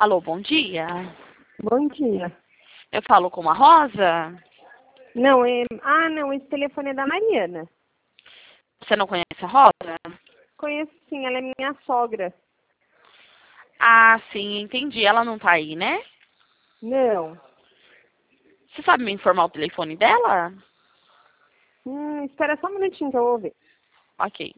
Alô, bom dia. Bom dia. Eu falo com a Rosa? Não, não, esse telefone é da Mariana. Você não conhece a Rosa? Conheço sim, ela é minha sogra. Ah, sim, entendi. Ela não tá aí, né? Não. Você sabe me informar o telefone dela? Espera só um minutinho que eu vou ver. Ok.